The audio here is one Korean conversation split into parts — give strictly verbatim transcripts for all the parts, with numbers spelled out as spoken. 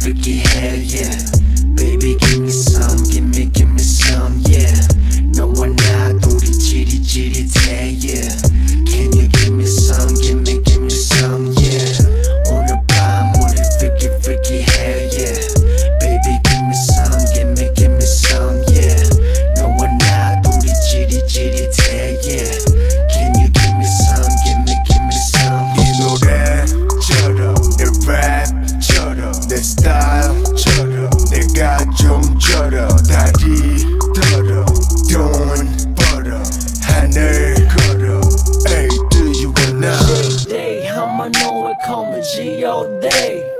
freaky, hell yeah. Baby give me some, give me, give me some, yeah. 너와 나 둘이 지릿지릿해, yeah. Can you give me some, give me, give me some, yeah. 오늘 밤 우리 freaky, freaky, hell yeah. Baby give me some, give me, give me some, yeah. 너와 나 둘이 지릿지릿해, yeah. Can you give me some, give me, give me some. 이 노래처럼 내 랩처럼 내 스타일처럼 내가 좀 절어 다리 떨어 돈 벌어 하늘 걸어 Ay, do you wanna Day, I'ma know it coming G O D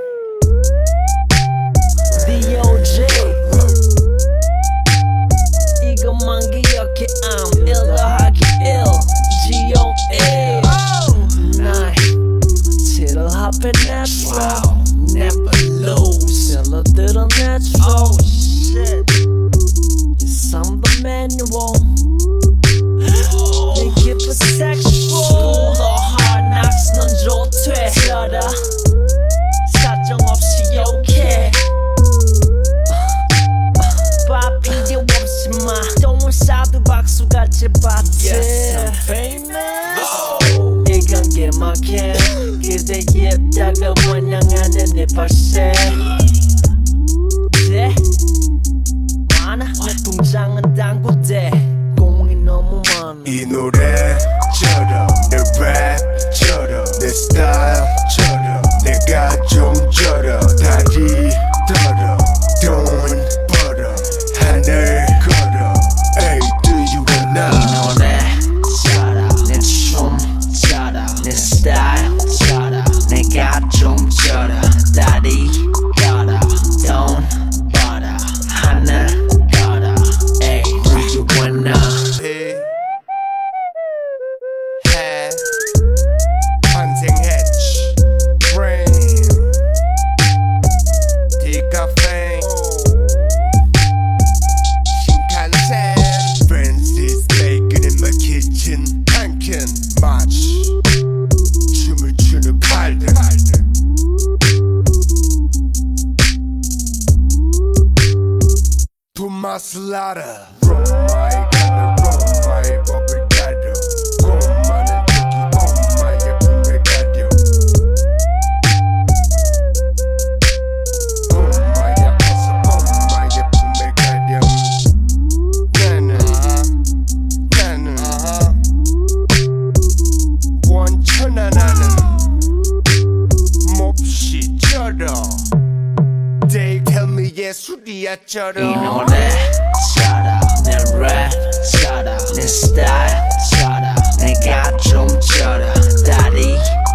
D O J 이것만 기억해 I'm ill하기 ill G O A Nine till 앞에 natural Never lose 셀러들은 natural Oh shit Yes I'm the manual They keep it sexual School or hard knocks 넌 좋대 저라 사정 없이 욕해 밥 필요 없이 마 똥을 싸도 박수같이 받지 Yes I'm famous 이건 게막해 그대의 입다가 원양하는 내 발세 네 많아 내 통장은 당구대 공이 너무 많아 이 노래처럼 내 랩처럼 내 스타일처럼 내가 좀 절어 다리 떨어 돈 벌어 하늘 걸어 Ay, do you wanna 이 노래처럼 내 춤처럼 내 스타일처럼 내가 좀 절어 다리 떨어 돈 벌어 하늘 걸어 Ay, do you wanna 해 해 탄생했지 브레인 디카페인 신칸센 Francis bacon in my kitchen 한캔 마치 춤을 추는 팔들 토마슬라라 로마에 가는 로마의 법을 가려 고마는 저기 엄마의 품에 가려 엄마야 어서 엄마의 품에 가려 나는 나는 원천하 나는 몹시 쩔어 They tell me 예술이야 쩔어 이 노래처럼 내 랩처럼 내 스타일처럼 내가 좀 절어 다리